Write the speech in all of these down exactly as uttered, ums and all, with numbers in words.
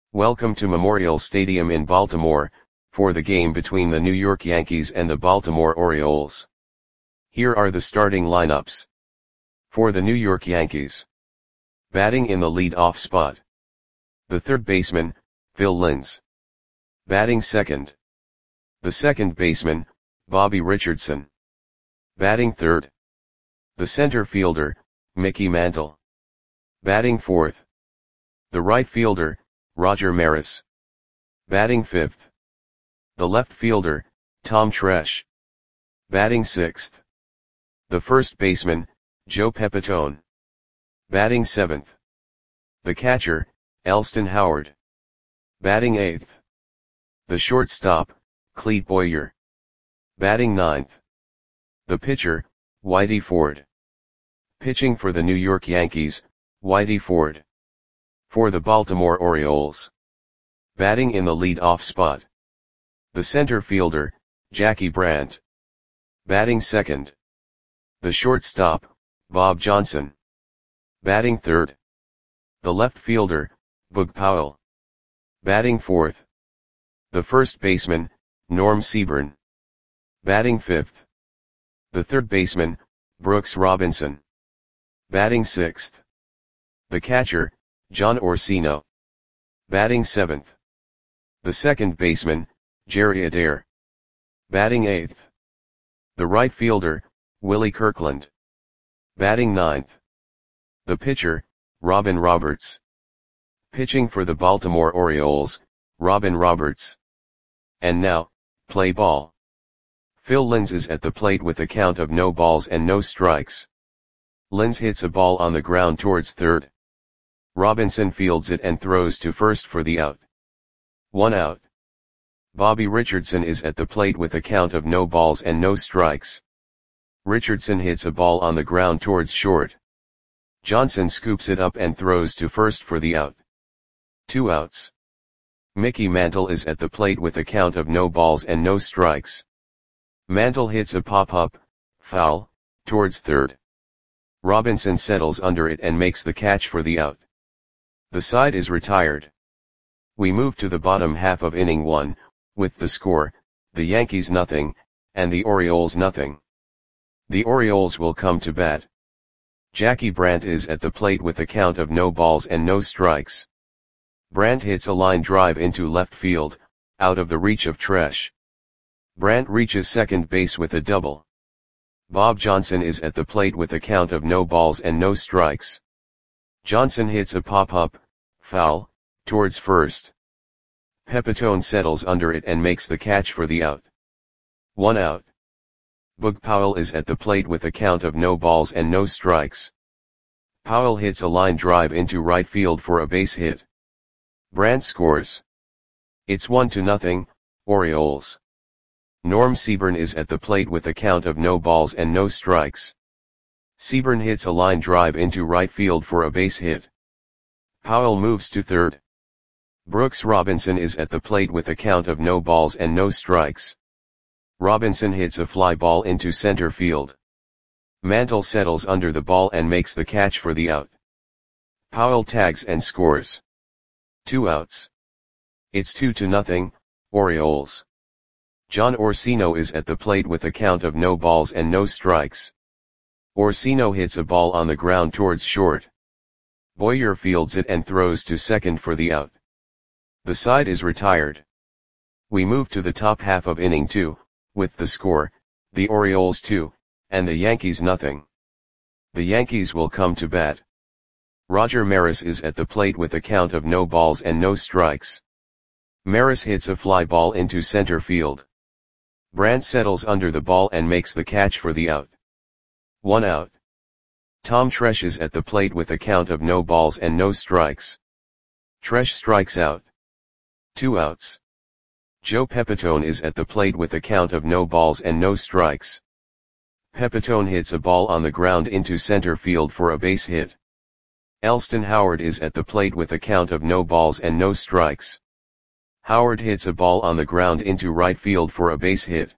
Welcome to Memorial Stadium in Baltimore, for the game between the New York Yankees and the Baltimore Orioles. Here are the starting lineups. For the New York Yankees. Batting in the lead-off spot. The third baseman, Phil Linz. Batting second. The second baseman, Bobby Richardson. Batting third. The center fielder, Mickey Mantle. Batting fourth. The right fielder, Roger Maris. Batting fifth. The left fielder, Tom Tresh. Batting sixth. The first baseman, Joe Pepitone. Batting seventh. The catcher, Elston Howard. Batting eighth. The shortstop, Clete Boyer. Batting ninth. The pitcher, Whitey Ford. Pitching for the New York Yankees, Whitey Ford. For the Baltimore Orioles. Batting in the lead-off spot. The center fielder, Jackie Brandt. Batting second. The shortstop, Bob Johnson. Batting third. The left fielder, Boog Powell. Batting fourth. The first baseman, Norm Seaburn. Batting fifth. The third baseman, Brooks Robinson. Batting sixth. The catcher, John Orsino. Batting seventh. The second baseman, Jerry Adair. Batting eighth. The right fielder, Willie Kirkland. Batting ninth. The pitcher, Robin Roberts. Pitching for the Baltimore Orioles, Robin Roberts. And now, play ball. Phil Linz is at the plate with a count of no balls and no strikes. Linz hits a ball on the ground towards third. Robinson fields it and throws to first for the out. One out. Bobby Richardson is at the plate with a count of no balls and no strikes. Richardson hits a ball on the ground towards short. Johnson scoops it up and throws to first for the out. Two outs. Mickey Mantle is at the plate with a count of no balls and no strikes. Mantle hits a pop-up, foul, towards third. Robinson settles under it and makes the catch for the out. The side is retired. We move to the bottom half of inning one, with the score, the Yankees nothing, and the Orioles nothing. The Orioles will come to bat. Jackie Brandt is at the plate with a count of no balls and no strikes. Brandt hits a line drive into left field, out of the reach of Tresh. Brandt reaches second base with a double. Bob Johnson is at the plate with a count of no balls and no strikes. Johnson hits a pop-up, foul, towards first. Pepitone settles under it and makes the catch for the out. One out. Boog Powell is at the plate with a count of no balls and no strikes. Powell hits a line drive into right field for a base hit. Brandt scores. It's one to nothing, Orioles. Norm Seaburn is at the plate with a count of no balls and no strikes. Seaburn hits a line drive into right field for a base hit. Powell moves to third. Brooks Robinson is at the plate with a count of no balls and no strikes. Robinson hits a fly ball into center field. Mantle settles under the ball and makes the catch for the out. Powell tags and scores. Two outs. It's two to nothing, Orioles. John Orsino is at the plate with a count of no balls and no strikes. Orsino hits a ball on the ground towards short. Boyer fields it and throws to second for the out. The side is retired. We move to the top half of inning two, with the score, the Orioles two, and the Yankees nothing. The Yankees will come to bat. Roger Maris is at the plate with a count of no balls and no strikes. Maris hits a fly ball into center field. Brandt settles under the ball and makes the catch for the out. One out. Tom Tresh is at the plate with a count of no balls and no strikes. Tresh strikes out. Two outs. Joe Pepitone is at the plate with a count of no balls and no strikes. Pepitone hits a ball on the ground into center field for a base hit. Elston Howard is at the plate with a count of no balls and no strikes. Howard hits a ball on the ground into right field for a base hit.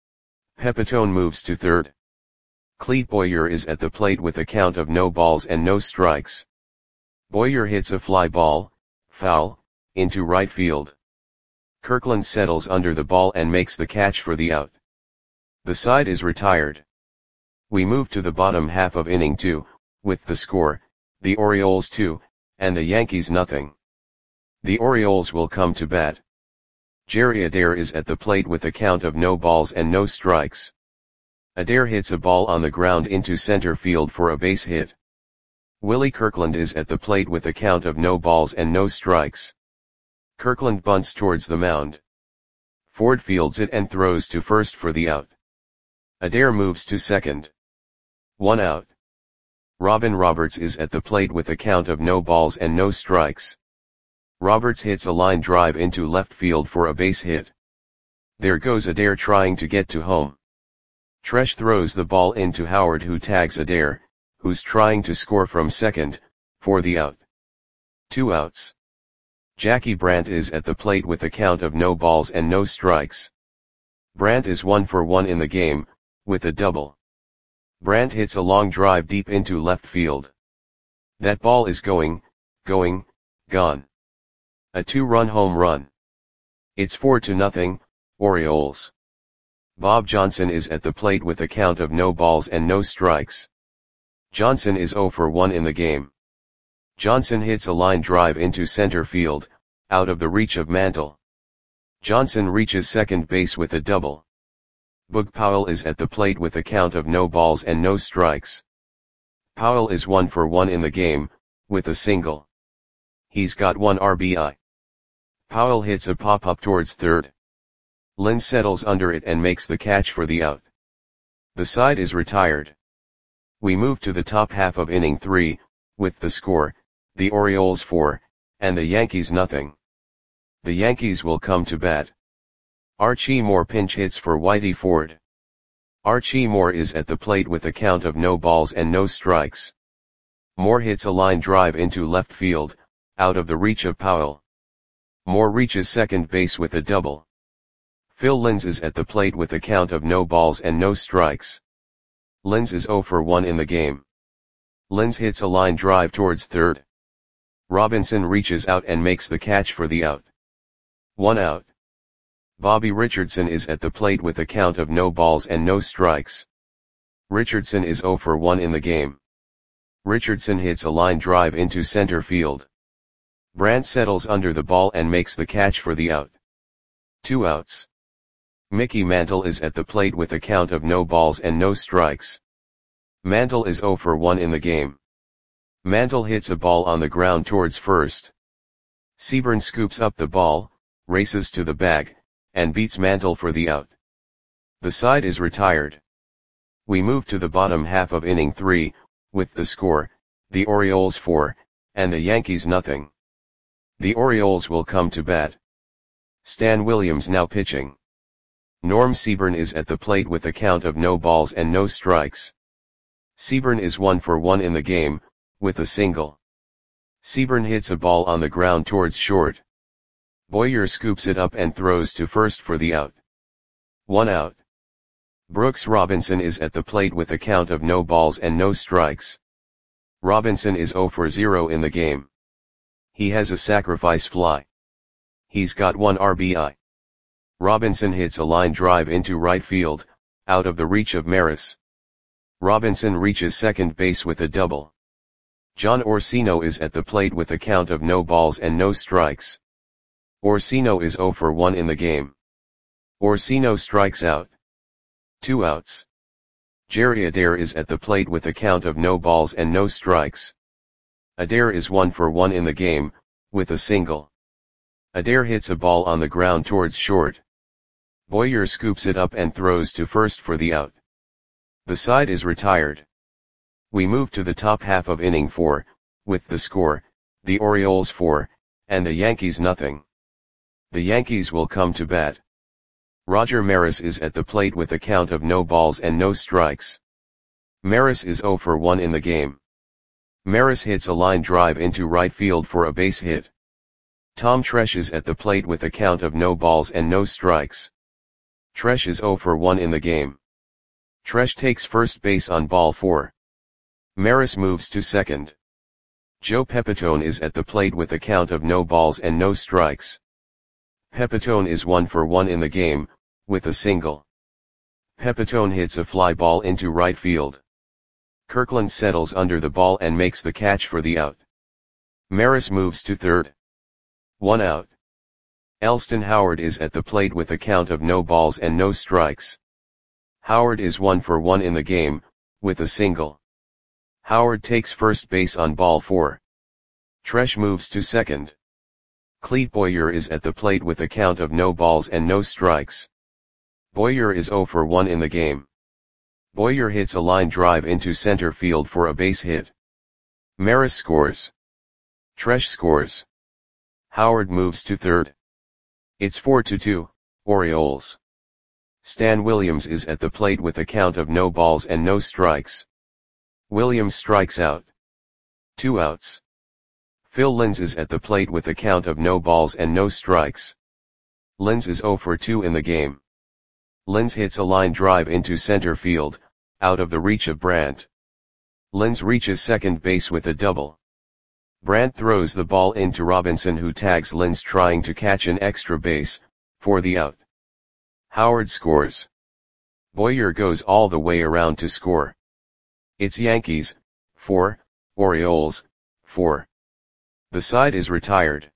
Pepitone moves to third. Clete Boyer is at the plate with a count of no balls and no strikes. Boyer hits a fly ball, foul, into right field. Kirkland settles under the ball and makes the catch for the out. The side is retired. We move to the bottom half of inning two, with the score, the Orioles two, and the Yankees nothing. The Orioles will come to bat. Jerry Adair is at the plate with a count of no balls and no strikes. Adair hits a ball on the ground into center field for a base hit. Willie Kirkland is at the plate with a count of no balls and no strikes. Kirkland bunts towards the mound. Ford fields it and throws to first for the out. Adair moves to second. One out. Robin Roberts is at the plate with a count of no balls and no strikes. Roberts hits a line drive into left field for a base hit. There goes Adair trying to get to home. Tresh throws the ball into Howard, who tags Adair, who's trying to score from second, for the out. Two outs. Jackie Brandt is at the plate with a count of no balls and no strikes. Brandt is one for one in the game, with a double. Brandt hits a long drive deep into left field. That ball is going, going, gone. A two-run home run. It's four to nothing, Orioles. Bob Johnson is at the plate with a count of no balls and no strikes. Johnson is zero for one in the game. Johnson hits a line drive into center field, out of the reach of Mantle. Johnson reaches second base with a double. Boog Powell is at the plate with a count of no balls and no strikes. Powell is one for one in the game, with a single. He's got one R B I. Powell hits a pop-up towards third. Lynn settles under it and makes the catch for the out. The side is retired. We move to the top half of inning three, with the score, the Orioles four, and the Yankees nothing. The Yankees will come to bat. Archie Moore pinch hits for Whitey Ford. Archie Moore is at the plate with a count of no balls and no strikes. Moore hits a line drive into left field, out of the reach of Powell. Moore reaches second base with a double. Phil Linz is at the plate with a count of no balls and no strikes. Linz is zero for one in the game. Linz hits a line drive towards third. Robinson reaches out and makes the catch for the out. One out. Bobby Richardson is at the plate with a count of no balls and no strikes. Richardson is zero for one in the game. Richardson hits a line drive into center field. Brandt settles under the ball and makes the catch for the out. Two outs. Mickey Mantle is at the plate with a count of no balls and no strikes. Mantle is zero for one in the game. Mantle hits a ball on the ground towards first. Seaburn scoops up the ball, races to the bag, and beats Mantle for the out. The side is retired. We move to the bottom half of inning three, with the score, the Orioles four, and the Yankees nothing. The Orioles will come to bat. Stan Williams now pitching. Norm Seaburn is at the plate with a count of no balls and no strikes. Seaburn is one for one in the game, with a single. Seaburn hits a ball on the ground towards short. Boyer scoops it up and throws to first for the out. One out. Brooks Robinson is at the plate with a count of no balls and no strikes. Robinson is zero for zero in the game. He has a sacrifice fly. He's got one R B I. Robinson hits a line drive into right field, out of the reach of Maris. Robinson reaches second base with a double. John Orsino is at the plate with a count of no balls and no strikes. Orsino is zero for one in the game. Orsino strikes out. Two outs. Jerry Adair is at the plate with a count of no balls and no strikes. Adair is one for one in the game, with a single. Adair hits a ball on the ground towards short. Boyer scoops it up and throws to first for the out. The side is retired. We move to the top half of inning four, with the score, the Orioles four, and the Yankees nothing. The Yankees will come to bat. Roger Maris is at the plate with a count of no balls and no strikes. Maris is zero for one in the game. Maris hits a line drive into right field for a base hit. Tom Tresh is at the plate with a count of no balls and no strikes. Tresh is zero for one in the game. Tresh takes first base on ball four. Maris moves to second. Joe Pepitone is at the plate with a count of no balls and no strikes. Pepitone is one for one in the game, with a single. Pepitone hits a fly ball into right field. Kirkland settles under the ball and makes the catch for the out. Maris moves to third. One out. Elston Howard is at the plate with a count of no balls and no strikes. Howard is one for one in the game, with a single. Howard takes first base on ball four. Tresh moves to second. Clete Boyer is at the plate with a count of no balls and no strikes. Boyer is zero for one in the game. Boyer hits a line drive into center field for a base hit. Maris scores. Tresh scores. Howard moves to third. It's four to two, Orioles. Stan Williams is at the plate with a count of no balls and no strikes. Williams strikes out. Two outs. Phil Linz is at the plate with a count of no balls and no strikes. Linz is zero for two in the game. Linz hits a line drive into center field, out of the reach of Brandt. Linz reaches second base with a double. Brandt throws the ball into Robinson, who tags Linz trying to catch an extra base, for the out. Howard scores. Boyer goes all the way around to score. It's Yankees, four, Orioles, four. The side is retired.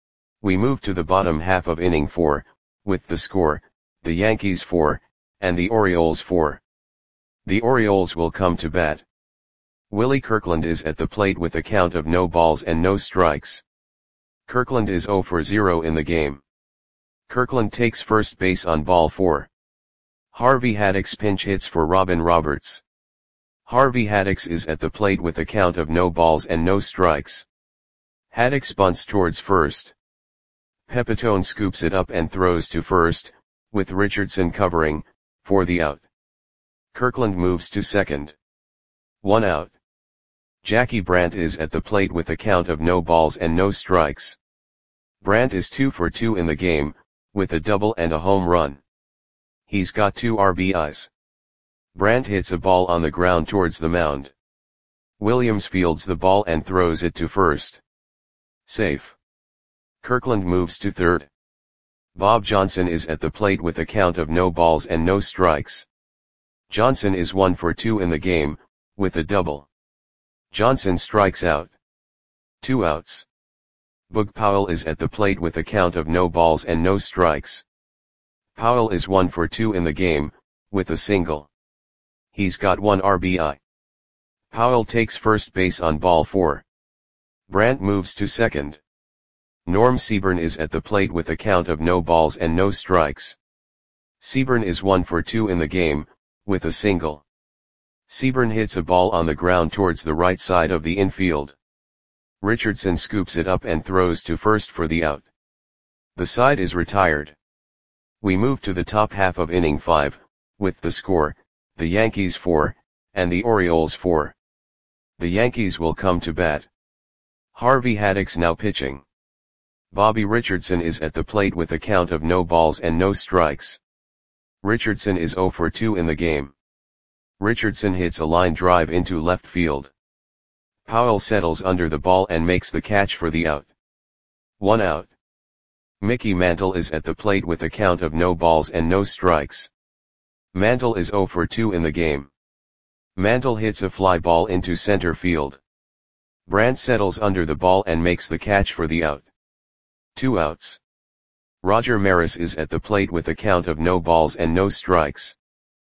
We move to the bottom half of inning four, with the score, the Yankees four, and the Orioles four. The Orioles will come to bat. Willie Kirkland is at the plate with a count of no balls and no strikes. Kirkland is zero for zero in the game. Kirkland takes first base on ball four. Harvey Haddix pinch hits for Robin Roberts. Harvey Haddix is at the plate with a count of no balls and no strikes. Haddix bunts towards first. Pepitone scoops it up and throws to first, with Richardson covering, for the out. Kirkland moves to second. One out. Jackie Brandt is at the plate with a count of no balls and no strikes. Brandt is two for two in the game, with a double and a home run. He's got two R B Is. Brandt hits a ball on the ground towards the mound. Williams fields the ball and throws it to first. Safe. Kirkland moves to third. Bob Johnson is at the plate with a count of no balls and no strikes. Johnson is one for two in the game, with a double. Johnson strikes out. Two outs. Boog Powell is at the plate with a count of no balls and no strikes. Powell is one for two in the game, with a single. He's got one R B I. Powell takes first base on ball four. Brandt moves to second. Norm Seaburn is at the plate with a count of no balls and no strikes. Seaburn is one for two in the game, with a single. Seaburn hits a ball on the ground towards the right side of the infield. Richardson scoops it up and throws to first for the out. The side is retired. We move to the top half of inning five, with the score, the Yankees four, and the Orioles four. The Yankees will come to bat. Harvey Haddix now pitching. Bobby Richardson is at the plate with a count of no balls and no strikes. Richardson is zero for two in the game. Richardson hits a line drive into left field. Powell settles under the ball and makes the catch for the out. One out. Mickey Mantle is at the plate with a count of no balls and no strikes. Mantle is zero for two in the game. Mantle hits a fly ball into center field. Brandt settles under the ball and makes the catch for the out. Two outs. Roger Maris is at the plate with a count of no balls and no strikes.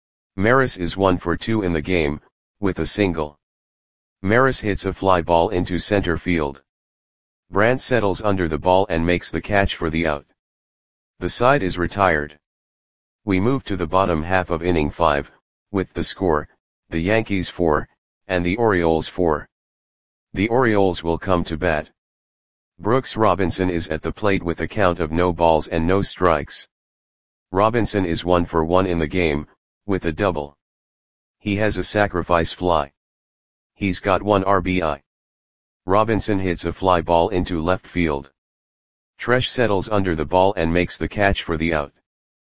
Maris is one for two in the game, with a single. Maris hits a fly ball into center field. Brandt settles under the ball and makes the catch for the out. The side is retired. We move to the bottom half of inning five, with the score, the Yankees four, and the Orioles four. The Orioles will come to bat. Brooks Robinson is at the plate with a count of no balls and no strikes. Robinson is one for one in the game, with a double. He has a sacrifice fly. He's got one R B I. Robinson hits a fly ball into left field. Tresh settles under the ball and makes the catch for the out.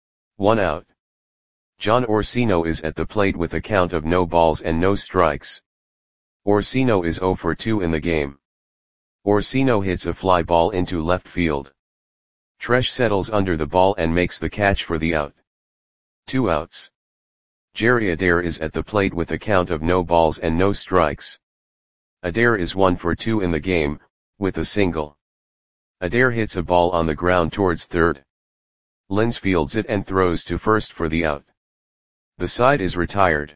One out. John Orsino is at the plate with a count of no balls and no strikes. Orsino is zero for two in the game. Orsino hits a fly ball into left field. Tresh settles under the ball and makes the catch for the out. Two outs. Jerry Adair is at the plate with a count of no balls and no strikes. Adair is one for two in the game, with a single. Adair hits a ball on the ground towards third. Linz fields it and throws to first for the out. The side is retired.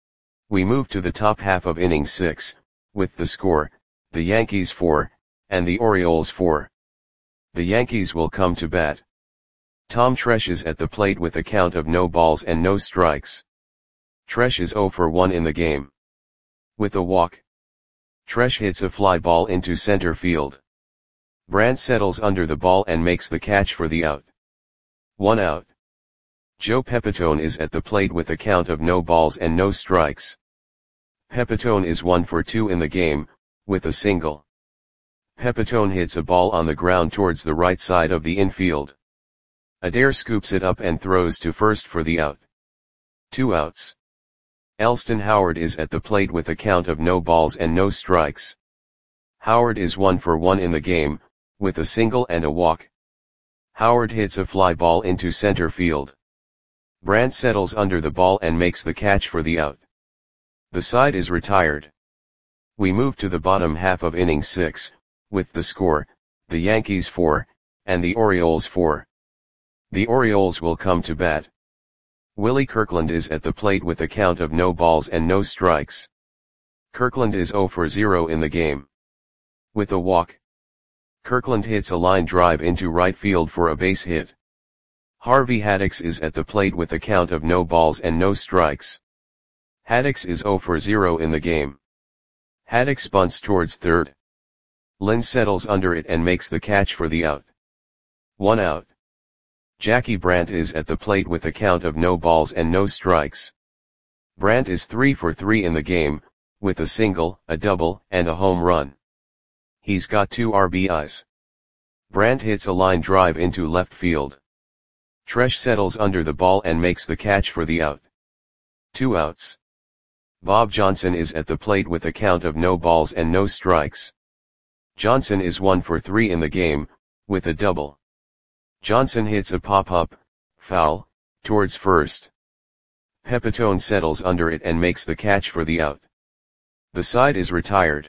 We move to the top half of inning six, with the score, the Yankees four, and the Orioles four. The Yankees will come to bat. Tom Tresh is at the plate with a count of no balls and no strikes. Tresh is zero for one in the game. With a walk. Tresh hits a fly ball into center field. Brandt settles under the ball and makes the catch for the out. One out. Joe Pepitone is at the plate with a count of no balls and no strikes. Pepitone is one for two in the game, with a single. Pepitone hits a ball on the ground towards the right side of the infield. Adair scoops it up and throws to first for the out. Two outs. Elston Howard is at the plate with a count of no balls and no strikes. Howard is one for one in the game, with a single and a walk. Howard hits a fly ball into center field. Brandt settles under the ball and makes the catch for the out. The side is retired. We move to the bottom half of inning six, with the score, the Yankees four, and the Orioles four. The Orioles will come to bat. Willie Kirkland is at the plate with a count of no balls and no strikes. Kirkland is zero for zero in the game. With a walk. Kirkland hits a line drive into right field for a base hit. Harvey Haddix is at the plate with a count of no balls and no strikes. Haddix is zero for zero in the game. Haddix bunts towards third. Linz settles under it and makes the catch for the out. One out. Jackie Brandt is at the plate with a count of no balls and no strikes. Brandt is three for three in the game, with a single, a double, and a home run. He's got two R B Is. Brandt hits a line drive into left field. Tresh settles under the ball and makes the catch for the out. Two outs. Bob Johnson is at the plate with a count of no balls and no strikes. Johnson is one for three in the game, with a double. Johnson hits a pop-up, foul, towards first. Pepitone settles under it and makes the catch for the out. The side is retired.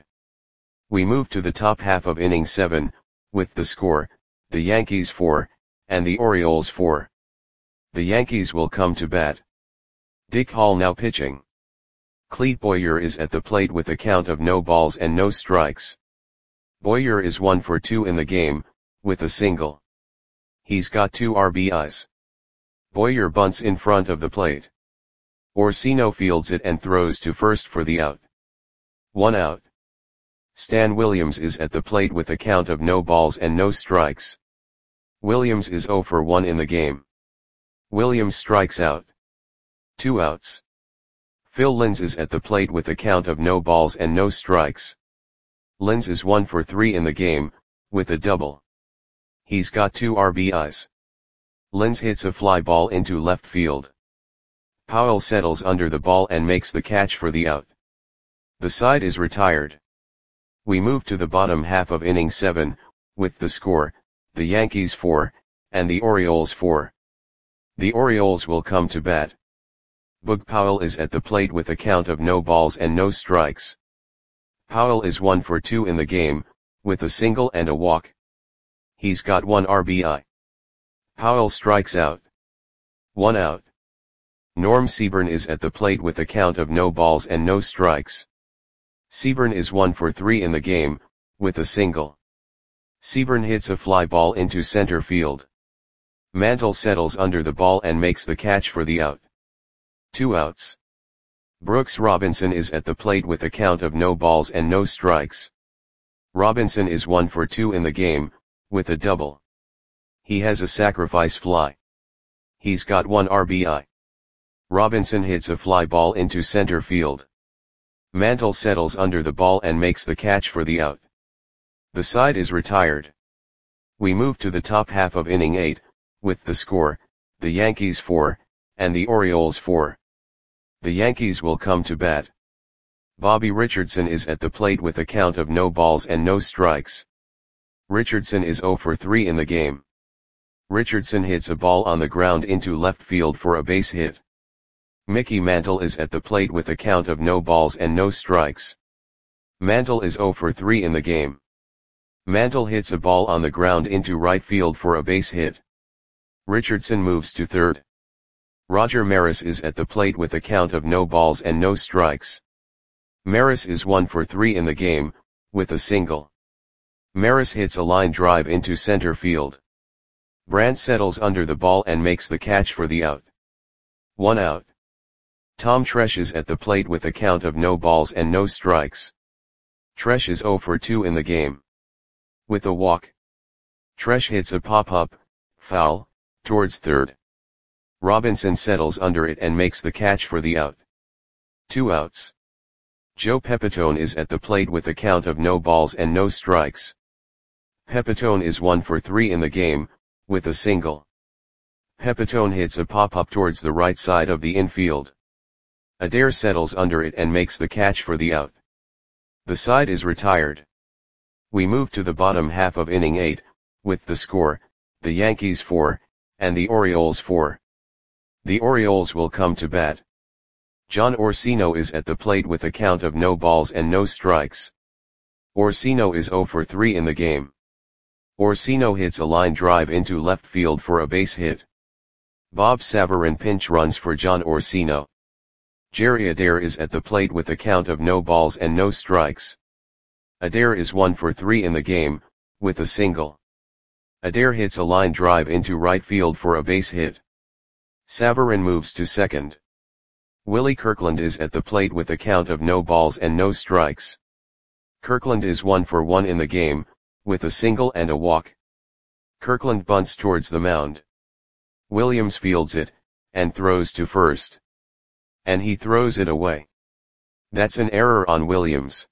We move to the top half of inning seven, with the score, the Yankees four, and the Orioles four. The Yankees will come to bat. Dick Hall now pitching. Clete Boyer is at the plate with a count of no balls and no strikes. Boyer is one for two in the game, with a single. He's got two R B Is. Boyer bunts in front of the plate. Orsino fields it and throws to first for the out. One out. Stan Williams is at the plate with a count of no balls and no strikes. Williams is zero for one in the game. Williams strikes out. Two outs. Phil Linz is at the plate with a count of no balls and no strikes. Linz is one for three in the game, with a double. He's got two R B Is. Linz hits a fly ball into left field. Powell settles under the ball and makes the catch for the out. The side is retired. We move to the bottom half of inning seven, with the score, the Yankees four, and the Orioles four. The Orioles will come to bat. Boog Powell is at the plate with a count of no balls and no strikes. Powell is one for two in the game, with a single and a walk. He's got one R B I. Powell strikes out. One out. Norm Seaburn is at the plate with a count of no balls and no strikes. Seaburn is one for three in the game, with a single. Seaburn hits a fly ball into center field. Mantle settles under the ball and makes the catch for the out. Two outs. Brooks Robinson is at the plate with a count of no balls and no strikes. Robinson is one for two in the game, with a double. He has a sacrifice fly. He's got one R B I. Robinson hits a fly ball into center field. Mantle settles under the ball and makes the catch for the out. The side is retired. We move to the top half of inning eight, with the score, the Yankees four, and the Orioles four. The Yankees will come to bat. Bobby Richardson is at the plate with a count of no balls and no strikes. Richardson is zero for three in the game. Richardson hits a ball on the ground into left field for a base hit. Mickey Mantle is at the plate with a count of no balls and no strikes. Mantle is zero for three in the game. Mantle hits a ball on the ground into right field for a base hit. Richardson moves to third. Roger Maris is at the plate with a count of no balls and no strikes. Maris is one for three in the game, with a single. Maris hits a line drive into center field. Brandt settles under the ball and makes the catch for the out. One out. Tom Tresh is at the plate with a count of no balls and no strikes. Tresh is zero for two in the game. With a walk. Tresh hits a pop-up, foul, towards third. Robinson settles under it and makes the catch for the out. Two outs. Joe Pepitone is at the plate with a count of no balls and no strikes. Pepitone is one for three in the game, with a single. Pepitone hits a pop-up towards the right side of the infield. Adair settles under it and makes the catch for the out. The side is retired. We move to the bottom half of inning eight, with the score, the Yankees four, and the Orioles four. The Orioles will come to bat. John Orsino is at the plate with a count of no balls and no strikes. Orsino is zero for three in the game. Orsino hits a line drive into left field for a base hit. Bob Savarin pinch runs for John Orsino. Jerry Adair is at the plate with a count of no balls and no strikes. Adair is one for three in the game, with a single. Adair hits a line drive into right field for a base hit. Savarin moves to second. Willie Kirkland is at the plate with a count of no balls and no strikes. Kirkland is one for one in the game, with a single and a walk. Kirkland bunts towards the mound. Williams fields it, and throws to first. And he throws it away. That's an error on Williams.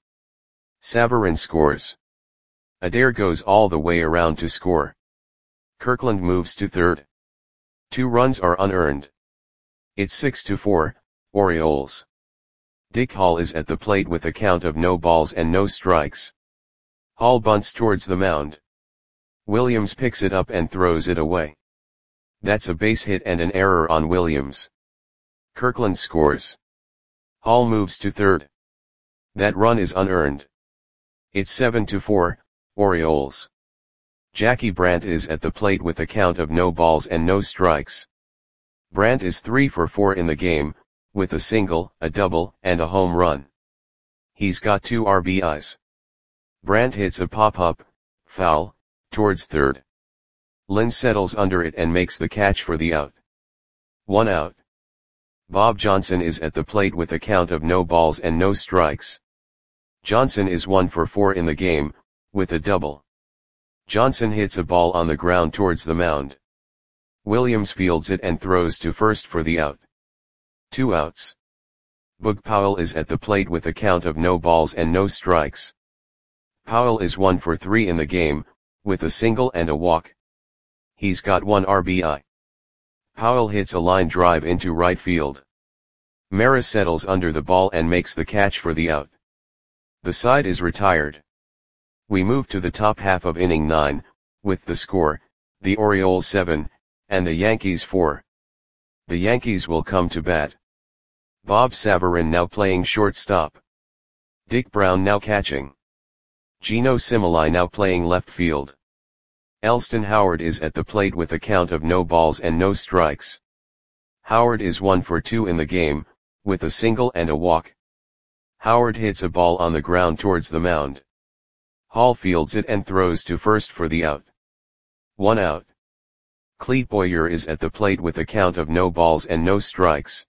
Savarin scores. Adair goes all the way around to score. Kirkland moves to third. Two runs are unearned. It's six to four, Orioles. Dick Hall is at the plate with a count of no balls and no strikes. Hall bunts towards the mound. Williams picks it up and throws it away. That's a base hit and an error on Williams. Kirkland scores. Hall moves to third. That run is unearned. It's seven to four, Orioles. Jackie Brandt is at the plate with a count of no balls and no strikes. Brandt is three for four in the game, with a single, a double, and a home run. He's got two R B Is. Brandt hits a pop-up, foul, towards third. Lynn settles under it and makes the catch for the out. One out. Bob Johnson is at the plate with a count of no balls and no strikes. Johnson is one for four in the game, with a double. Johnson hits a ball on the ground towards the mound. Williams fields it and throws to first for the out. Two outs. Boog Powell is at the plate with a count of no balls and no strikes. Powell is one for three in the game, with a single and a walk. He's got one R B I. Powell hits a line drive into right field. Maris settles under the ball and makes the catch for the out. The side is retired. We move to the top half of inning nine, with the score, the Orioles seven, and the Yankees four. The Yankees will come to bat. Bob Savarin now playing shortstop. Dick Brown now catching. Gino Similai now playing left field. Elston Howard is at the plate with a count of no balls and no strikes. Howard is one for two in the game, with a single and a walk. Howard hits a ball on the ground towards the mound. Hall fields it and throws to first for the out. One out. Clete Boyer is at the plate with a count of no balls and no strikes.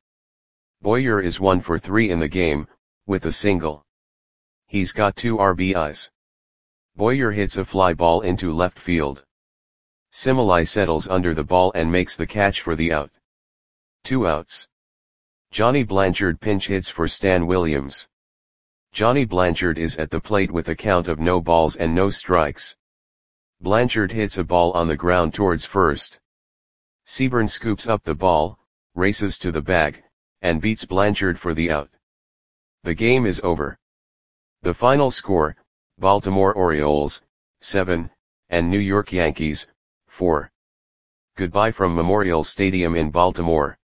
Boyer is one for three in the game, with a single. He's got two R B Is. Boyer hits a fly ball into left field. Similai settles under the ball and makes the catch for the out. Two outs. Johnny Blanchard pinch hits for Stan Williams. Johnny Blanchard is at the plate with a count of no balls and no strikes. Blanchard hits a ball on the ground towards first. Seaburn scoops up the ball, races to the bag, and beats Blanchard for the out. The game is over. The final score, Baltimore Orioles, seven, and New York Yankees, four. Goodbye from Memorial Stadium in Baltimore.